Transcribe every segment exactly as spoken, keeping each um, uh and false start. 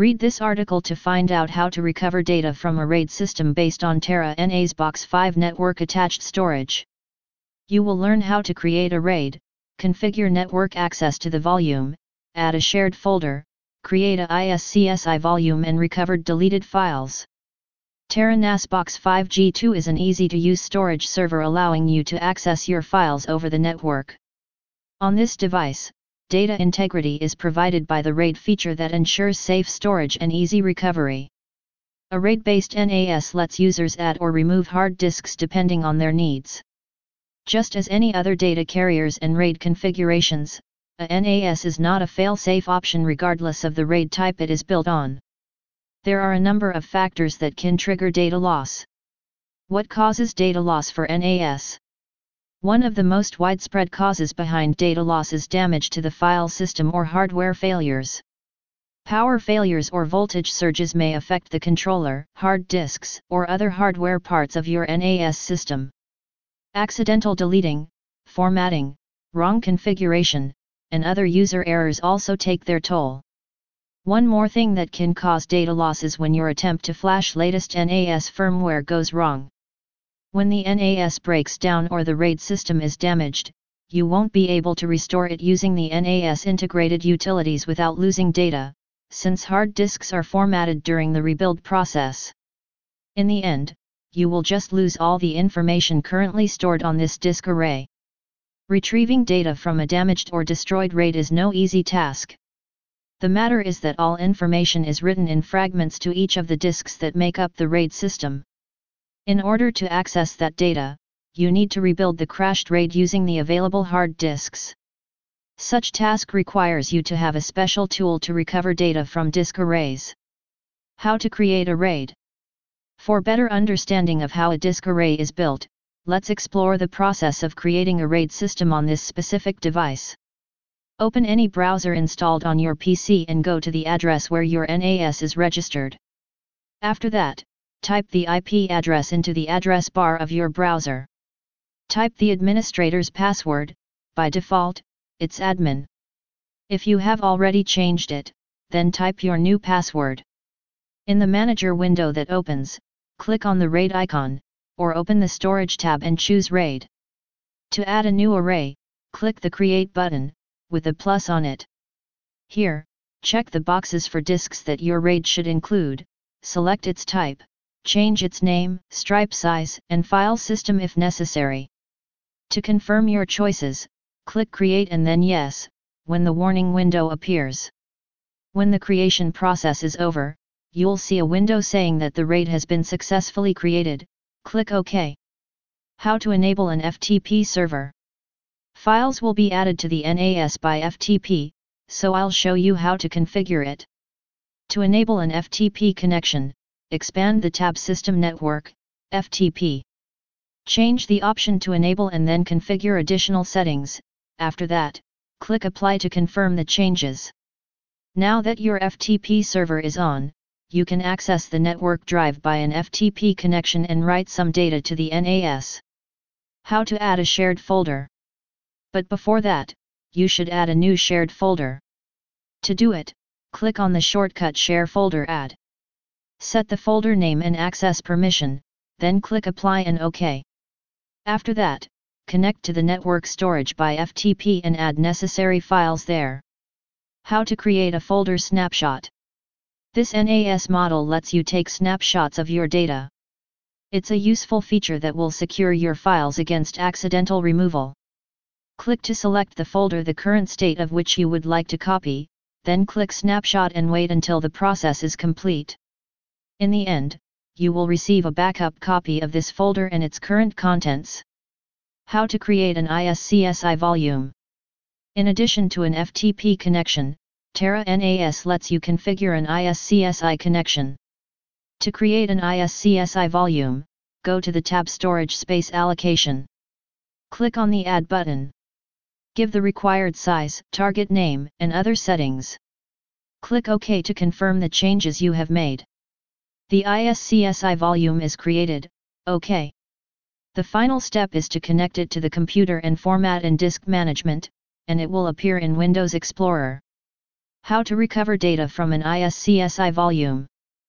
Read this article to find out how to recover data from a RAID system based on Terra N A's box five network attached storage. You will learn how to create a RAID, configure network access to the volume, add a shared folder, create a I S C S I volume and recovered deleted files. Terra N A S box five G two is an easy-to-use storage server allowing you to access your files over the network. On this device, data integrity is provided by the RAID feature that ensures safe storage and easy recovery. A RAID-based N A S lets users add or remove hard disks depending on their needs. Just as any other data carriers and RAID configurations, a N A S is not a fail-safe option regardless of the RAID type it is built on. There are a number of factors that can trigger data loss. What causes data loss for N A S? One of the most widespread causes behind data loss is damage to the file system or hardware failures. Power failures or voltage surges may affect the controller, hard disks, or other hardware parts of your N A S system. Accidental deleting, formatting, wrong configuration, and other user errors also take their toll. One more thing that can cause data loss is when your attempt to flash latest N A S firmware goes wrong. When the N A S breaks down or the RAID system is damaged, you won't be able to restore it using the N A S integrated utilities without losing data, since hard disks are formatted during the rebuild process. In the end, you will just lose all the information currently stored on this disk array. Retrieving data from a damaged or destroyed RAID is no easy task. The matter is that all information is written in fragments to each of the disks that make up the RAID system. In order to access that data, you need to rebuild the crashed RAID using the available hard disks. Such task requires you to have a special tool to recover data from disk arrays. How to create a RAID? For better understanding of how a disk array is built, let's explore the process of creating a RAID system on this specific device. Open any browser installed on your P C and go to the address where your N A S is registered. After that, type the I P address into the address bar of your browser. Type the administrator's password, by default, it's admin. If you have already changed it, then type your new password. In the manager window that opens, click on the RAID icon, or open the storage tab and choose RAID. To add a new array, click the Create button, with a plus on it. Here, check the boxes for disks that your RAID should include, select its type, change its name, stripe size, and file system if necessary. To confirm your choices, click Create and then Yes, when the warning window appears. When the creation process is over, you'll see a window saying that the RAID has been successfully created. Click OK. How to enable an F T P server? Files will be added to the N A S by F T P, so I'll show you how to configure it. To enable an F T P connection, expand the tab System Network, F T P. Change the option to enable and then configure additional settings. After that, click Apply to confirm the changes. Now that your F T P server is on, you can access the network drive by an F T P connection and write some data to the N A S. How to add a shared folder? But before that, you should add a new shared folder. To do it, click on the shortcut Share Folder Add. Set the folder name and access permission, then click Apply and OK. After that, connect to the network storage by F T P and add necessary files there. How to create a folder snapshot? This N A S model lets you take snapshots of your data. It's a useful feature that will secure your files against accidental removal. Click to select the folder the current state of which you would like to copy, then click Snapshot and wait until the process is complete. In the end, you will receive a backup copy of this folder and its current contents. How to create an I S C S I volume? In addition to an F T P connection, Terra N A S lets you configure an I S C S I connection. To create an I S C S I volume, go to the tab Storage Space Allocation. Click on the Add button. Give the required size, target name, and other settings. Click OK to confirm the changes you have made. The I S C S I volume is created. OK. The final step is to connect it to the computer and format in Disk Management, and it will appear in Windows Explorer. How to recover data from an I S C S I volume.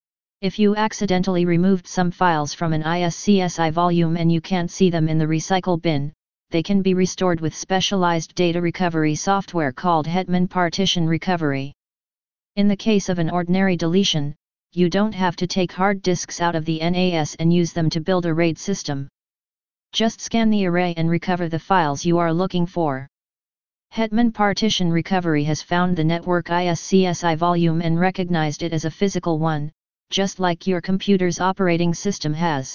If you accidentally removed some files from an I S C S I volume and you can't see them in the recycle bin, they can be restored with specialized data recovery software called Hetman Partition Recovery. In the case of an ordinary deletion, you don't have to take hard disks out of the N A S and use them to build a RAID system. Just scan the array and recover the files you are looking for. Hetman Partition Recovery has found the network I S C S I volume and recognized it as a physical one, just like your computer's operating system has.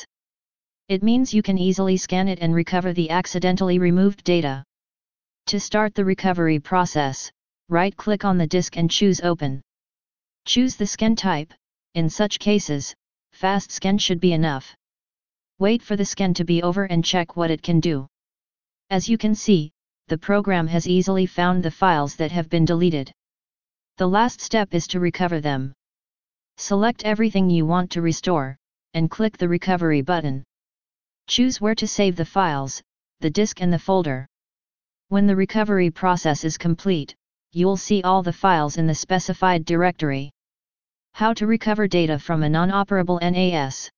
It means you can easily scan it and recover the accidentally removed data. To start the recovery process, right-click on the disk and choose Open. Choose the scan type. In such cases, fast scan should be enough. Wait for the scan to be over and check what it can do. As you can see, the program has easily found the files that have been deleted. The last step is to recover them. Select everything you want to restore, and click the Recovery button. Choose where to save the files, the disk and the folder. When the recovery process is complete, you'll see all the files in the specified directory. How to recover data from a non-operable N A S.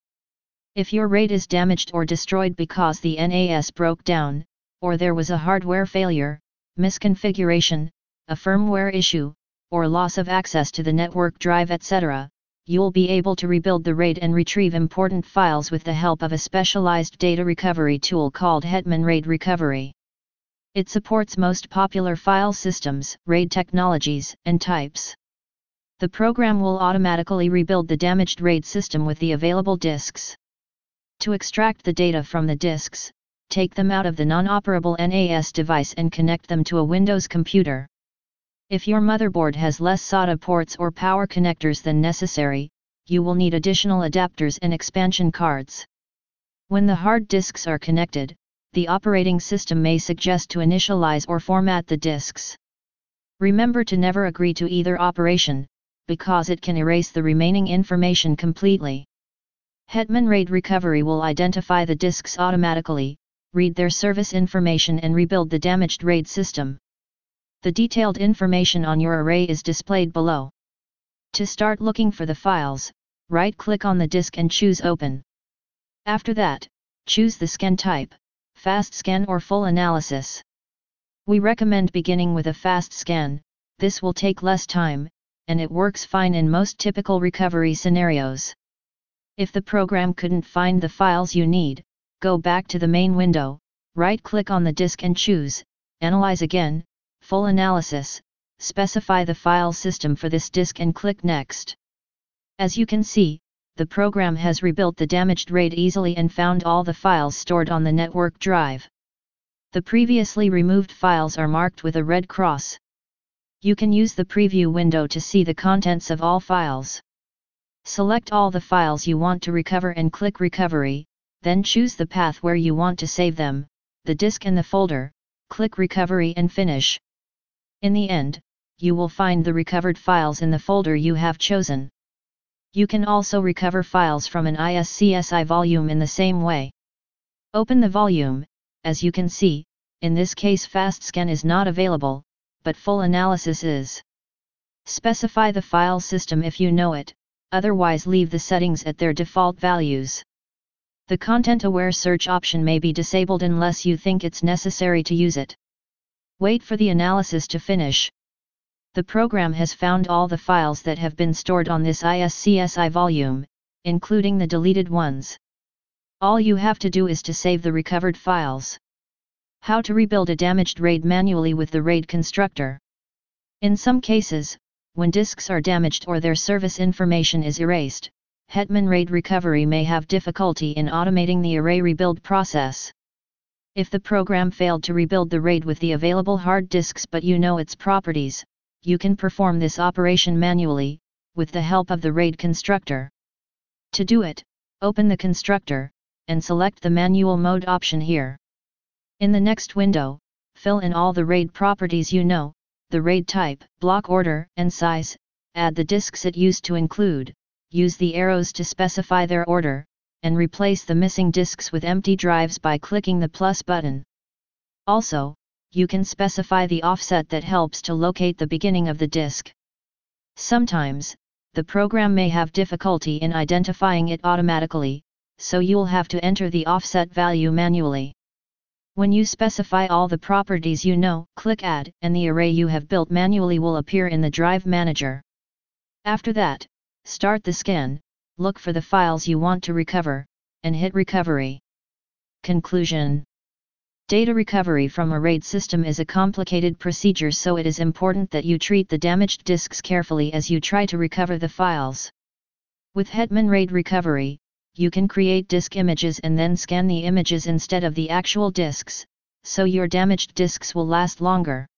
If your RAID is damaged or destroyed because the N A S broke down, or there was a hardware failure, misconfiguration, a firmware issue, or loss of access to the network drive et cetera, you'll be able to rebuild the RAID and retrieve important files with the help of a specialized data recovery tool called Hetman RAID Recovery. It supports most popular file systems, RAID technologies, and types. The program will automatically rebuild the damaged RAID system with the available disks. To extract the data from the disks, take them out of the non-operable N A S device and connect them to a Windows computer. If your motherboard has less SATA ports or power connectors than necessary, you will need additional adapters and expansion cards. When the hard disks are connected, the operating system may suggest to initialize or format the disks. Remember to never agree to either operation, because it can erase the remaining information completely. Hetman RAID Recovery will identify the disks automatically, read their service information and rebuild the damaged RAID system. The detailed information on your array is displayed below. To start looking for the files, right-click on the disk and choose Open. After that, choose the scan type, fast scan or full analysis. We recommend beginning with a fast scan. This will take less time, and it works fine in most typical recovery scenarios. If the program couldn't find the files you need, go back to the main window, right-click on the disk and choose Analyze again, Full Analysis, specify the file system for this disk and click Next. As you can see, the program has rebuilt the damaged RAID easily and found all the files stored on the network drive. The previously removed files are marked with a red cross. You can use the preview window to see the contents of all files. Select all the files you want to recover and click Recovery, then choose the path where you want to save them, the disk and the folder, click Recovery and Finish. In the end, you will find the recovered files in the folder you have chosen. You can also recover files from an I S C S I volume in the same way. Open the volume. As you can see, in this case fast scan is not available, but full analysis is. Specify the file system if you know it, otherwise leave the settings at their default values. The content-aware search option may be disabled unless you think it's necessary to use it. Wait for the analysis to finish. The program has found all the files that have been stored on this I S C S I volume, including the deleted ones. All you have to do is to save the recovered files. How to rebuild a damaged RAID manually with the RAID constructor. In some cases, when disks are damaged or their service information is erased, Hetman RAID Recovery may have difficulty in automating the array rebuild process. If the program failed to rebuild the RAID with the available hard disks but you know its properties, you can perform this operation manually, with the help of the RAID constructor. To do it, open the constructor, and select the manual mode option here. In the next window, fill in all the RAID properties you know, the RAID type, block order, and size, add the disks it used to include, use the arrows to specify their order, and replace the missing disks with empty drives by clicking the plus button. Also, you can specify the offset that helps to locate the beginning of the disk. Sometimes, the program may have difficulty in identifying it automatically, so you'll have to enter the offset value manually. When you specify all the properties you know, click Add, and the array you have built manually will appear in the Drive Manager. After that, start the scan, look for the files you want to recover, and hit Recovery. Conclusion: data recovery from a RAID system is a complicated procedure, so it is important that you treat the damaged disks carefully as you try to recover the files. With Hetman RAID Recovery, you can create disk images and then scan the images instead of the actual disks, so your damaged disks will last longer.